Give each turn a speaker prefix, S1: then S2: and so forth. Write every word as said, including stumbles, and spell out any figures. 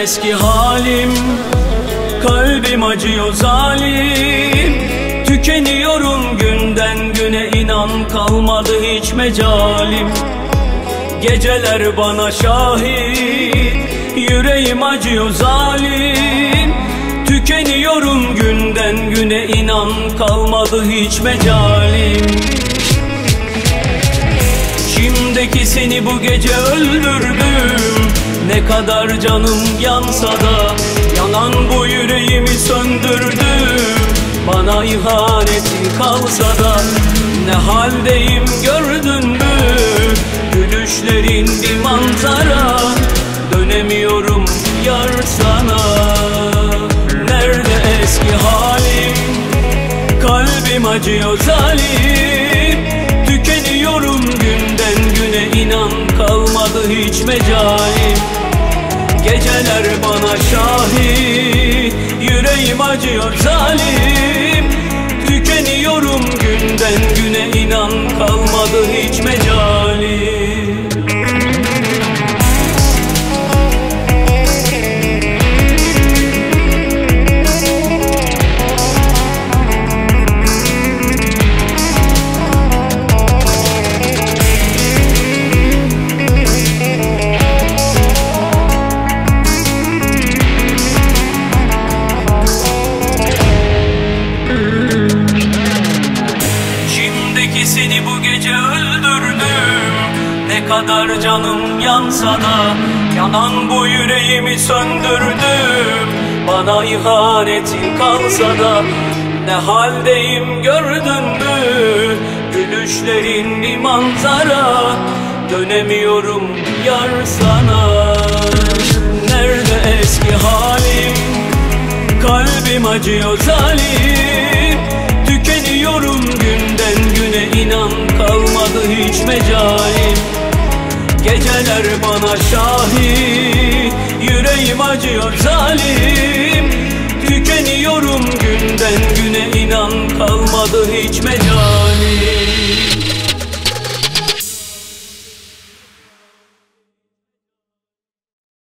S1: eski halim. Kalbim acıyor zalim, tükeniyorum günden güne, inan kalmadı hiç mecalim. Geceler bana şahit, yüreğim acıyor zalim, tükeniyorum günden güne, inan kalmadı hiç mecalim. Şimdiki seni bu gece öldürdüm, ne kadar canım yansa da yanan bu yüreğimi söndürdüm. Bana ihaneti kalsa da ne haldeyim gördün mü? Gülüşlerin bir manzara, dönemiyorum yar sana. Nerede eski halim? Kalbim acıyor zalim, tükeniyorum günden güne, inan kalmadı hiç mecalim. Geceler bana şahit, yüreğim acıyor zalim, tükeniyorum günden güne, inan kalmadı hiç mecalim. Seni bu gece öldürdüm, ne kadar canım yansa da yanan bu yüreğimi söndürdüm. Bana ihanetin kalsa da ne haldeyim gördün mü? Gülüşlerin bir manzara, dönemiyorum yar sana. Nerede eski halim? Kalbim acıyor zalim, tükeniyorum günden güne, inan kalmadı hiç mecalim. Geceler bana şahit, yüreğim acıyor zalim, tükeniyorum günden güne, inan kalmadı hiç mecalim.